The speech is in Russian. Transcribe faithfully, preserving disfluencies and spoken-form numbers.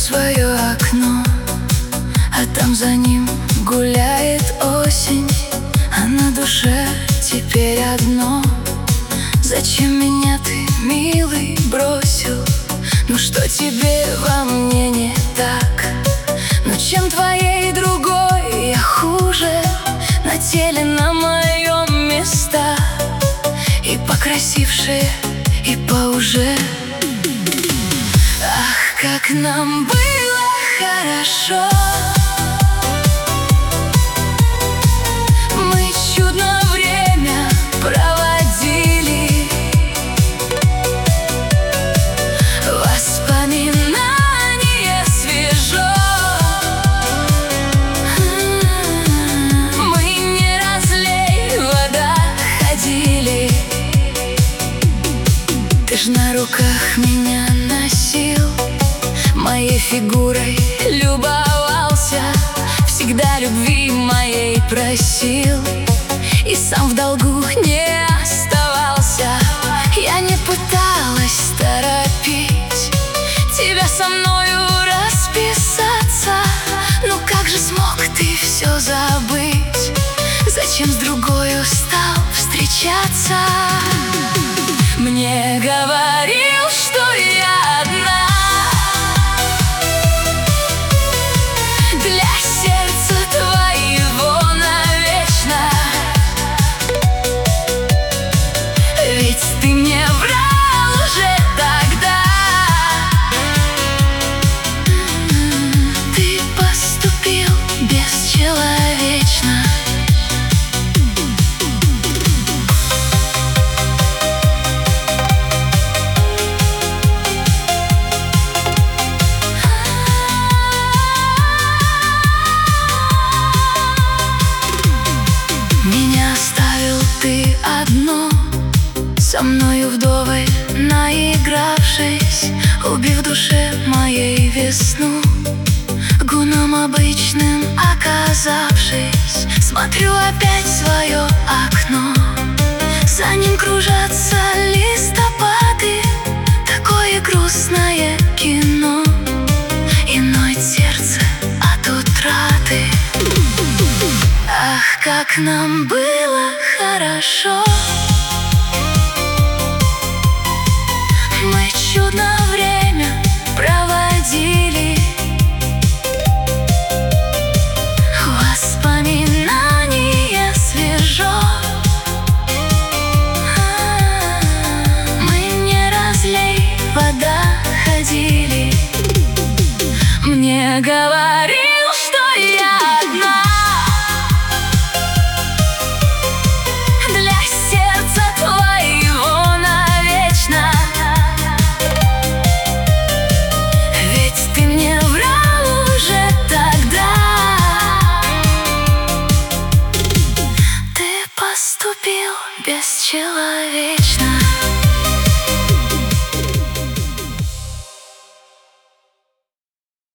свое окно, а там за ним гуляет осень, а на душе теперь одно: зачем меня ты, милый, бросил? Ну что тебе во мне не так? Ну чем твоей другой я хуже? На теле на моем места, и покрасившие, и по уже. Ах, как нам было хорошо! Мы чудно время проводили, воспоминания свежо. Мы не разлей вода ходили. Ты ж на руках меня носил, моей фигурой любовался, всегда любви моей просил, и сам в долгу не оставался. Я не пыталась торопить тебя со мною расписаться. Ну как же смог ты все забыть? Зачем с другою стал встречаться? Мне говорил, что я одна, для сердца твоего навечно. Ведь ты мне врал уже тогда. Ты поступил бесчеловечно. Меня оставил ты одно, со мною вдоволь наигравшись, убив в душе моей весну, гуном обычным оказавшись. Смотрю опять в свое окно, за ним кружатся листопады. Такое грустное кино, и ноет сердце от утраты. Ах, как нам было хорошо! Мы чудно время проводили, воспоминания свежо. Мы не разлей вода ходили. Мне говорил, что я одна, для сердца твоего навечно. Ведь ты мне врал уже тогда. Ты поступил бесчеловечно.